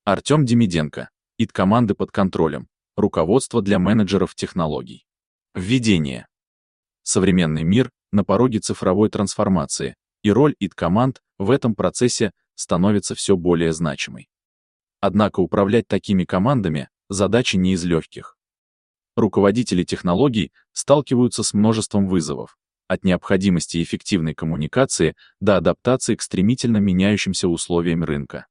Артем Демиденко. ИТ-команды под контролем. Руководство для менеджеров технологий. Введение. Современный мир на пороге цифровой трансформации, и роль ИТ-команд в этом процессе становится все более значимой. Однако управлять такими командами – задача не из легких. Руководители технологий сталкиваются с множеством вызовов, от необходимости эффективной коммуникации до адаптации к стремительно меняющимся условиям рынка.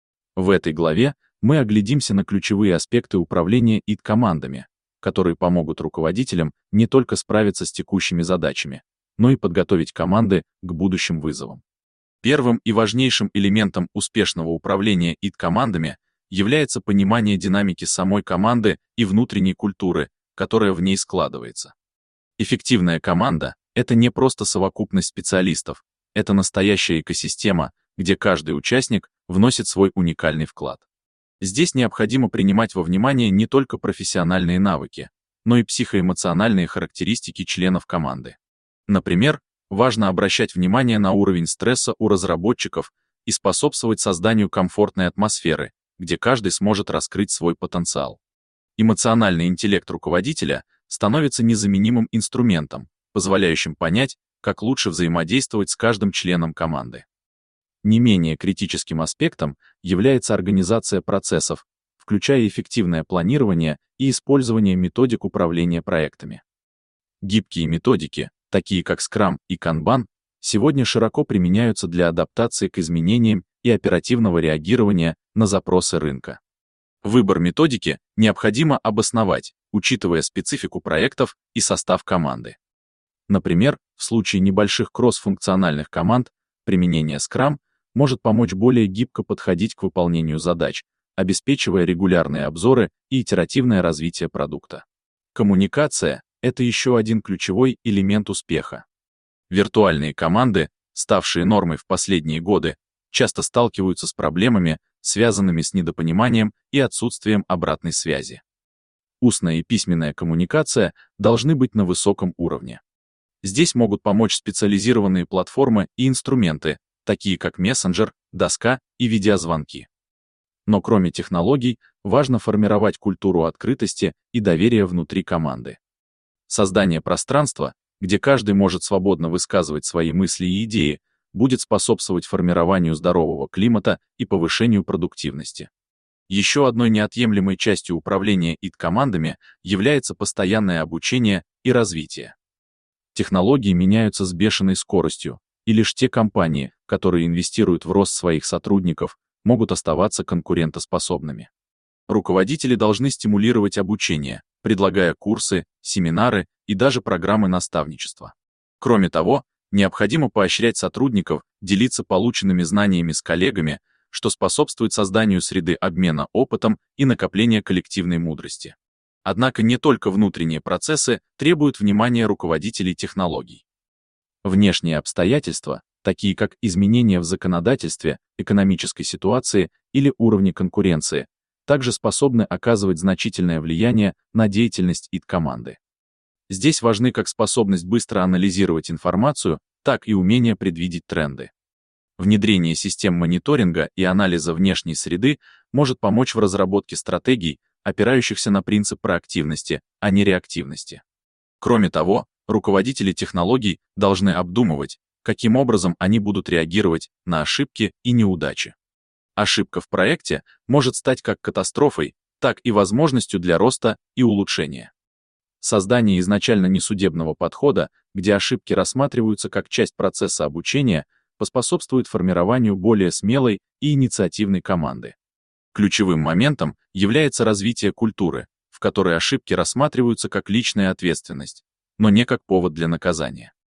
В этой главе мы оглядимся на ключевые аспекты управления ИТ-командами, которые помогут руководителям не только справиться с текущими задачами, но и подготовить команды к будущим вызовам. Первым и важнейшим элементом успешного управления ИТ-командами является понимание динамики самой команды и внутренней культуры, которая в ней складывается. Эффективная команда — это не просто совокупность специалистов, это настоящая экосистема, где каждый участник вносит свой уникальный вклад. Здесь необходимо принимать во внимание не только профессиональные навыки, но и психоэмоциональные характеристики членов команды. Например, важно обращать внимание на уровень стресса у разработчиков и способствовать созданию комфортной атмосферы, где каждый сможет раскрыть свой потенциал. Эмоциональный интеллект руководителя становится незаменимым инструментом, позволяющим понять, как лучше взаимодействовать с каждым членом команды. Не менее критическим аспектом является организация процессов, включая эффективное планирование и использование методик управления проектами. Гибкие методики, такие как Scrum и Kanban, сегодня широко применяются для адаптации к изменениям и оперативного реагирования на запросы рынка. Выбор методики необходимо обосновать, учитывая специфику проектов и состав команды. Например, в случае небольших кросс-функциональных команд применение Scrum может помочь более гибко подходить к выполнению задач, обеспечивая регулярные обзоры и итеративное развитие продукта. Коммуникация — это еще один ключевой элемент успеха. Виртуальные команды, ставшие нормой в последние годы, часто сталкиваются с проблемами, связанными с недопониманием и отсутствием обратной связи. Устная и письменная коммуникация должны быть на высоком уровне. Здесь могут помочь специализированные платформы и инструменты, такие как мессенджер, доска и видеозвонки. Но кроме технологий, важно формировать культуру открытости и доверия внутри команды. Создание пространства, где каждый может свободно высказывать свои мысли и идеи, будет способствовать формированию здорового климата и повышению продуктивности. Еще одной неотъемлемой частью управления ИТ-командами является постоянное обучение и развитие. Технологии меняются с бешеной скоростью, и лишь те компании, которые инвестируют в рост своих сотрудников, могут оставаться конкурентоспособными. Руководители должны стимулировать обучение, предлагая курсы, семинары и даже программы наставничества. Кроме того, необходимо поощрять сотрудников делиться полученными знаниями с коллегами, что способствует созданию среды обмена опытом и накопления коллективной мудрости. Однако не только внутренние процессы требуют внимания руководителей технологий. Внешние обстоятельства, такие как изменения в законодательстве, экономической ситуации или уровне конкуренции, также способны оказывать значительное влияние на деятельность ИТ-команды. Здесь важны как способность быстро анализировать информацию, так и умение предвидеть тренды. Внедрение систем мониторинга и анализа внешней среды может помочь в разработке стратегий, опирающихся на принцип проактивности, а не реактивности. Кроме того, руководители технологий должны обдумывать, каким образом они будут реагировать на ошибки и неудачи. Ошибка в проекте может стать как катастрофой, так и возможностью для роста и улучшения. Создание изначально несудебного подхода, где ошибки рассматриваются как часть процесса обучения, поспособствует формированию более смелой и инициативной команды. Ключевым моментом является развитие культуры, в которой ошибки рассматриваются как личная ответственность, но не как повод для наказания.